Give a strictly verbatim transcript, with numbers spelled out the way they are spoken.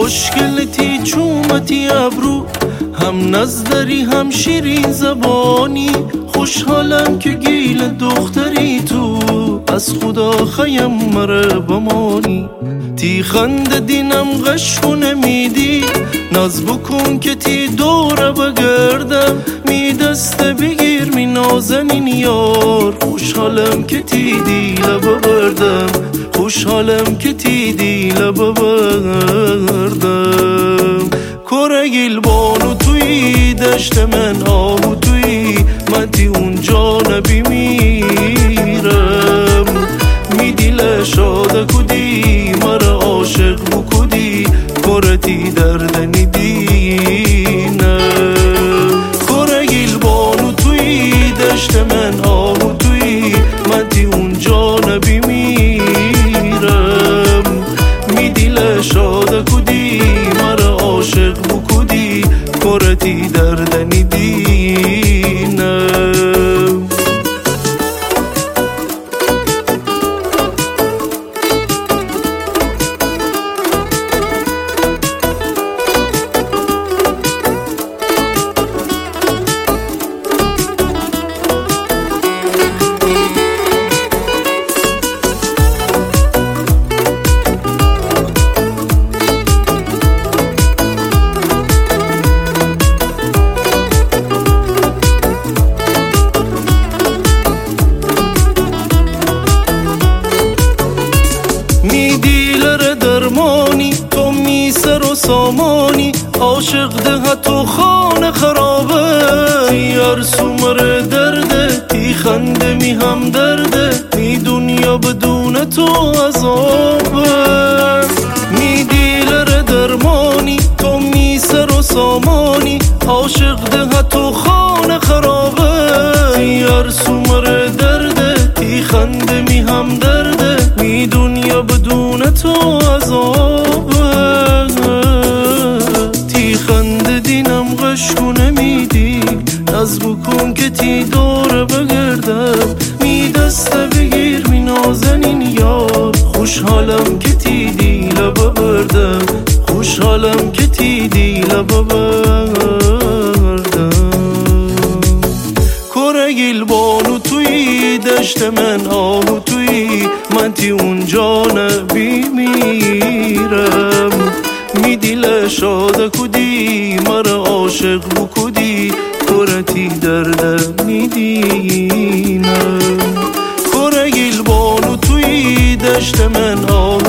خوشگلتی چومتی ابرو، هم نظری هم شیرین زبانی. خوشحالم که گیل دختری تو، از خدا خیم مره بمانی. تی خند دینم غشو نمیدی، ناز بکن که تی دوره بگردم. می دست بگیر می نازنین یار، خوشحالم که تی دیل ببردم. خوشحالم که تی دیل ببردم. کرگیل بانو توی دشت من آهو توی، من تی اونجا نبی میرم. می دیل شاده کدی مرا عاشق بکدی، کرتی دردنی دینم. کرگیل بانو توی دشت من آهو توی، من تی اونجا نبی میرم. می دیل شاده کدی مرا عاشق بکدی، کرتی دردنی دینم. تو می سر و سامانی، عاشق ده تو خانه خرابه. یار سومر درده تی خنده می هم درده، می دنیا بدون تو عذابه. می دیلر درمانی تو می سر و سامانی، عاشق ده تو خانه خرابه. یار سومر درده تی خنده می هم درده، می دنیا بدون تو عذابه. تی خنده دینم غشکو نمیدی، ناز بکن که تی دوره بگردم. می دست بگیر می نازنین یار، خوشحالم که تی دیل ببردم. خوشحالم که تی دیل ببردم. کرگیل بانو توی دشت من آهو توی، من تی اونجا نبی میرم. می دیل شاده کدی مرا عاشق بکدی، کرتی دردنی دینم. کرگیل بانو توی دشت من آهو